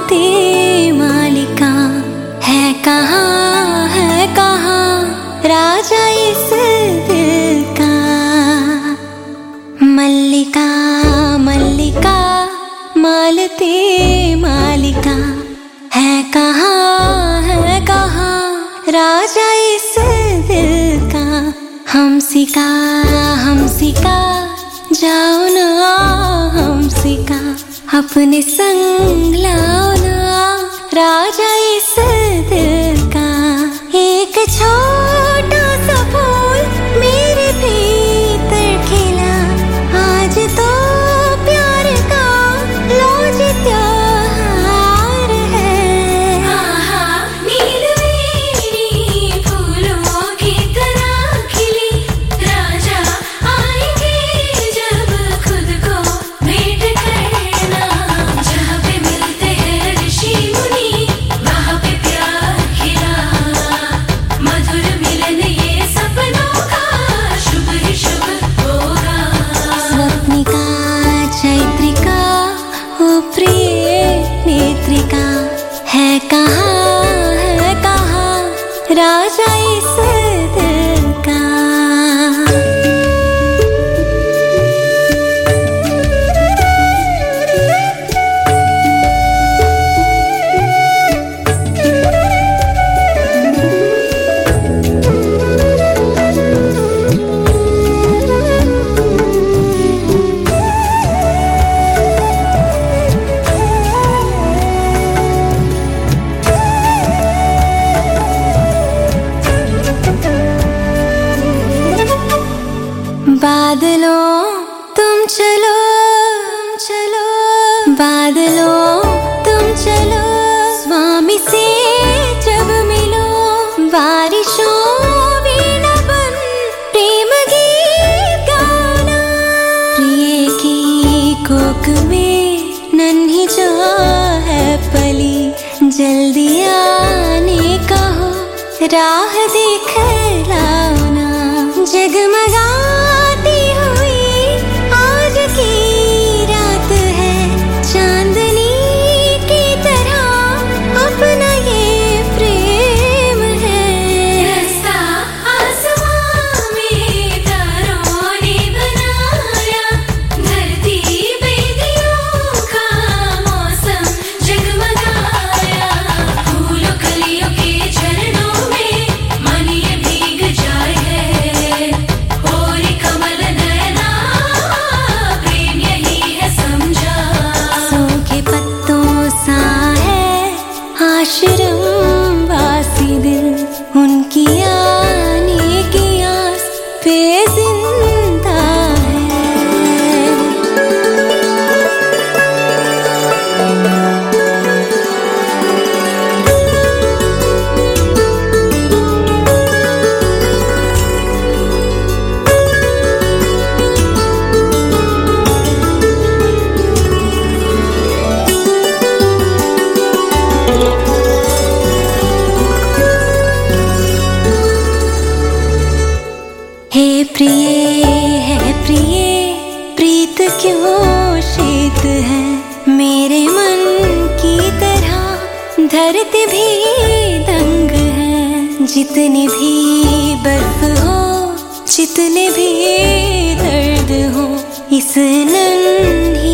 मालती मालिका है कहाँ राजा इस दिल का। मल्लिका मल्लिका मालती मालिका है कहाँ राजा इस दिल का। हमसिका हमसिका जाओ ना हमसिका अपने संग लाओ ना राजा इस दिल का। एक छोटा सा फूल मेरे भीतर खिला आज तो प्यार का लौज त्योहार है। आहा नीलवेणी फूलों की तरह खिली राजा आएंगे जब खुद को भेंट करना। जहाँ पे मिलते हैं ऋषि मुनि वहाँ पे प्यार खिला। मधुर मिलन ये सपनों का शुभ ही शुभ होगा। स्वप्निका चैत्रिका ओ प्रिय नेत्रिका है कहाँ राजा इस दिल का। बादलों तुम चलो बादलों तुम चलो स्वामी से जब मिलो। बारिशों वीणा बन प्रेम गीत गाना। प्रिय की कोख में नन्ही जो है पली जल्दी आने कहो राह दिखलाओ ना। जगमगाती हुई आज की रात है चांदनी की तरह अपना ये प्रेम है। रास्ता आसमां में तारों ने बनाया धरती पे दियों का मौसम जगमगाया। फूलों कलियों के झरनों में मन ये भीग जाए है। और कमल नयना प्रेम यही है समझा। सूखे पत्तों सा है आश्रम वासी दिल उनकी आने की आस पे जिंदा है। है प्रिय प्रीत क्यों शीत है मेरे मन की तरह। धरती भी दंग है जितनी भी बर्फ हो जितने भी दर्द हो इस नन्ही